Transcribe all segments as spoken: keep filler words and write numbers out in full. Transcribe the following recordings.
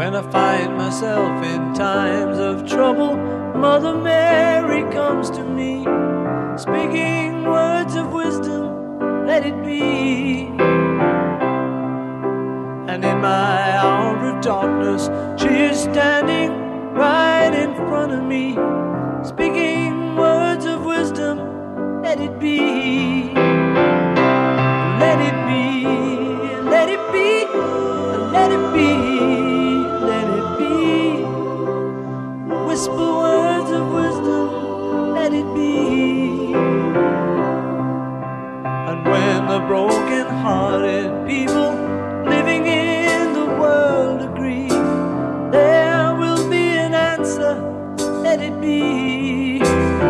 When I find myself in times of trouble, Mother Mary comes to me, speaking words of wisdom, let it be. And in my hour of darkness, she is standing right in front of me, speaking words of wisdom, let it be. Let it be, let it be, let it be, let it be. Whisper words of wisdom, let it be. And when the broken-hearted people living in the world agree, there will be an answer, let it be.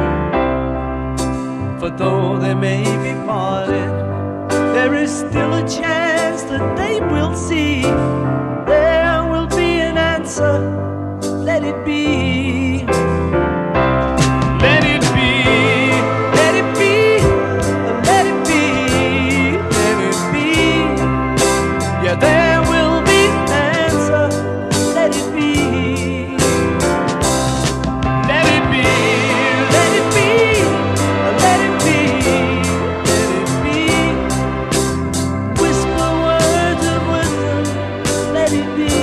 For though they may be parted, there is still a chance that they will see. There will be an answer, let it be. Let it be, let it be, let it be, let it be. Yeah, there will be an answer, let it be. Let it be, let it be, let it be, let it be. Whisper words of wisdom, let it be.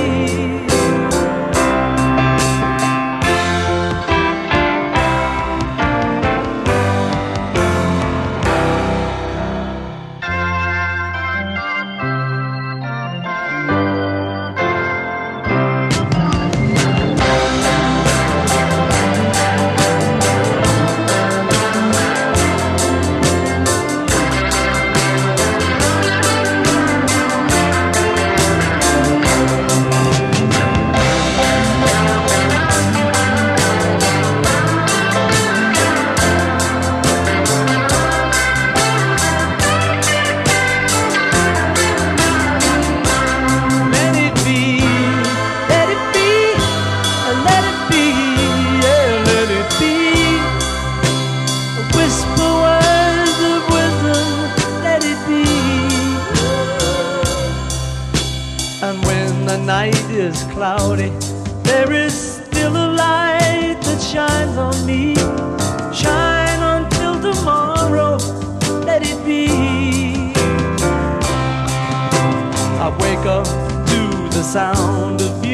And when the night is cloudy, there is still a light that shines on me. Shine until tomorrow, let it be. I wake up to the sound of